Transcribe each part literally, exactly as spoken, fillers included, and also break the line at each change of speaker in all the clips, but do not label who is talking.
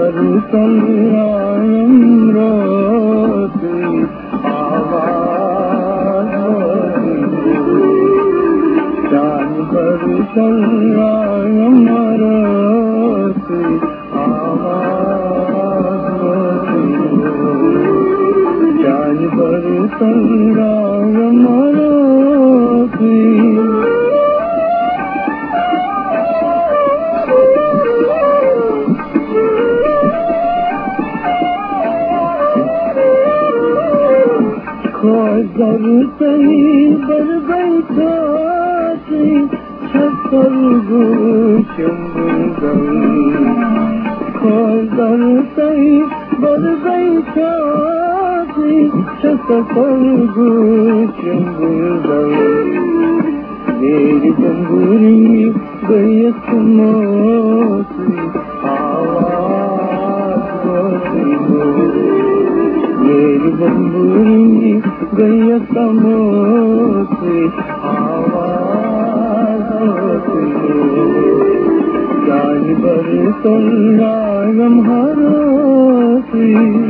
पर कल्याणम रोती आवाज जान पर कल्याणम रोती आवाज जान पर कल्याणम रोती खोजर सही बर बैठा छतर गुशुंगल खोजर सही बर बैठा छतर गुशुंगल मेरी बंगुरी गई सुमोसी आवाज मेरी बंबुरी गई समोसी आवाज जान बर कल्याणम हरोसी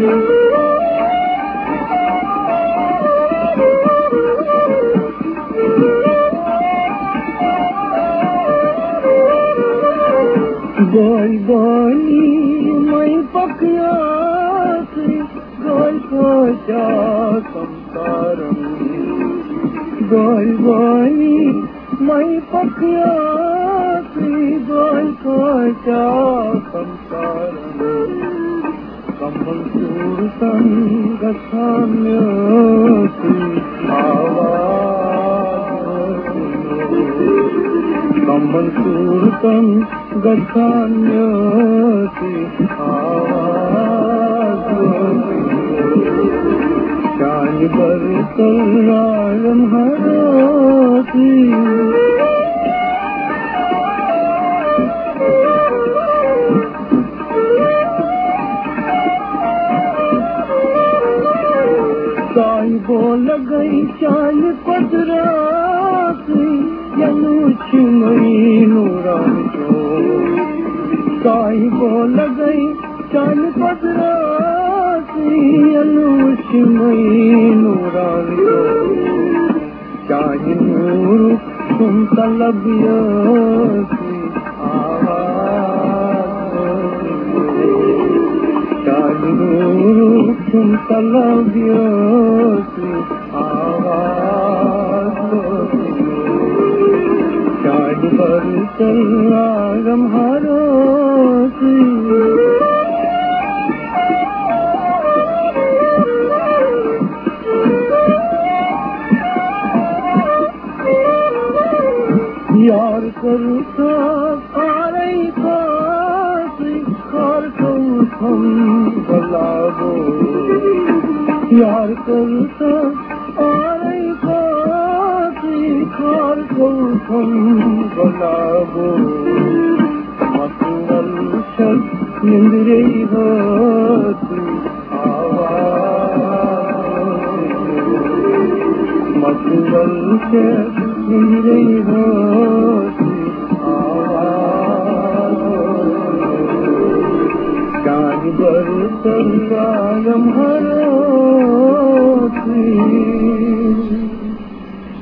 गोल गोली मैं पकियासी गोल कोचा संसारम गोल गोली मैं पकियासी गोल कोचा संसारम कमल सूरतम गच्छाम्योसी आवाज कमल सूरतम गच्छाम्योसी आवाज जान पर कल्याणम हरोसी साई बोल गई चाल पदरासी यनुच मई नूरान जो साई बोल गई चाल पदरासी यनुच मई नूरान जो चाहे नूर तुम तलबियोसी आवाज चाहे नूर तुम तलबियोसी आवाज चाहे पर कल्याणम हरोसी यार करूँ आरे पासी कार करूँ हम गलाबो यार करूँ आरे पासी कार करूँ हम गलाबो मसुरल शक निंद्रे होती आवाज मसुरल शक निंद्रे होती आवाज जान बर कल्याणम हरो